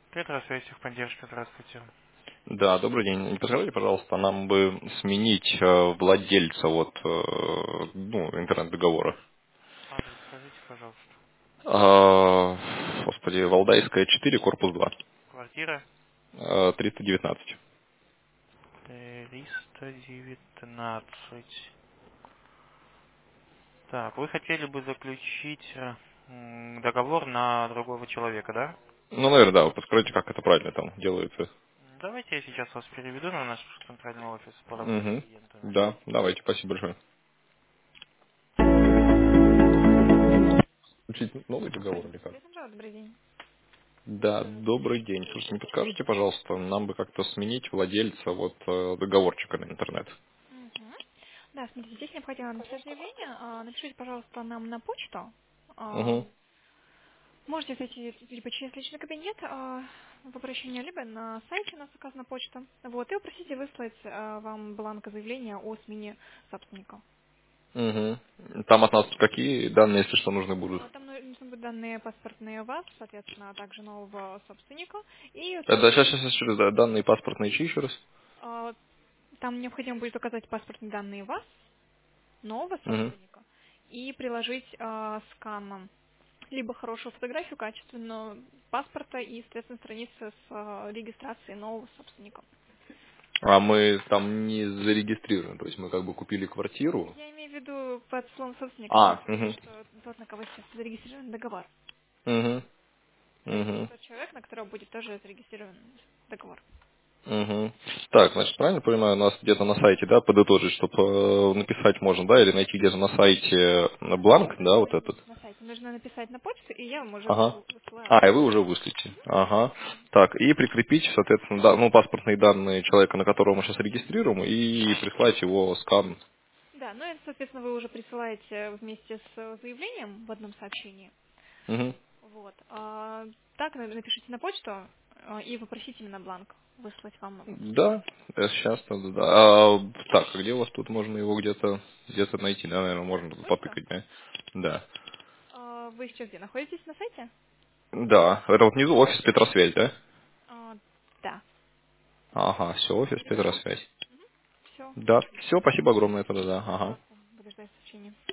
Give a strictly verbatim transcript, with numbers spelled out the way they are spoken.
Петра, связь техподдержка, здравствуйте. Да, добрый день. Не подскажите, пожалуйста, нам бы сменить э, владельца вот, э, ну, интернет-договора. Адрес скажите, пожалуйста. А, Господи, Валдайская четыре, корпус два, Квартира э, триста девятнадцать. триста девятнадцать. Так, вы хотели бы заключить э, м, договор на другого человека, да? Ну, наверное, да, вы подскажите, как это правильно там делается. М, Давайте я сейчас вас переведу на наш центральный офис по работе с Угу. клиентами. Да, давайте, спасибо большое. Включить новый договор или как? Александра, добрый день. Да, добрый день. Слушайте, не подскажете, пожалуйста, нам бы как-то сменить владельца вот э, договорчика на интернет. Мгм. Да, смотрите, здесь необходимо написать заявление. А, Напишите, пожалуйста, нам на почту. А, Угу. Можете зайти либо через личный кабинет а, в обращение, либо на сайте у нас указана почта. Вот, и попросите выслать а, вам бланк заявления о смене собственника. Угу. Там от нас какие данные, если что, нужны будут? А, Там ну- нужны будут данные паспортные вас, соответственно, а также нового собственника. И Это также сейчас, сейчас, сейчас, да, данные паспортные чьи еще раз? а, там необходимо будет указать паспортные данные вас, нового Угу. собственника, и приложить а, скан либо хорошую фотографию качественную паспорта и, соответственно, страницы с а, регистрацией нового собственника. А мы там не зарегистрированы, то есть мы как бы купили квартиру. Я имею в виду под словом собственник, А, имеется в виду, угу, что тот, на кого сейчас зарегистрирован договор. угу, То есть угу, тот человек, на которого будет тоже зарегистрирован договор. угу. Так, значит, правильно понимаю, у нас где-то на сайте, да, подытожить, чтобы написать можно, да, или найти где-то на сайте э, бланк, да, вот этот. На сайте нужно написать на почту, и я вам уже Ага. высыл- высылаю А, и бланк. вы уже вышлите. Ага. Так, и прикрепить, соответственно, да, ну, паспортные данные человека, на которого мы сейчас регистрируем, и прислать его скан. Да, ну и, соответственно, вы уже присылаете вместе с заявлением в одном сообщении. Угу. Вот. А, так на- напишите на почту а, и попросите именно бланк выслать вам. Да, сейчас, да, да. да. А, так, а где у вас тут можно его где-то где-то найти, да, наверное, можно тут Почту? потыкать, да? Да. А, вы сейчас где находитесь на сайте? Да, это вот внизу офис Петросвязь, да? А, да. Ага, все, офис Именно Петросвязь. так. Все. Да, все, спасибо огромное тогда, да, ага. Пожалуйста, буду ждать сообщения.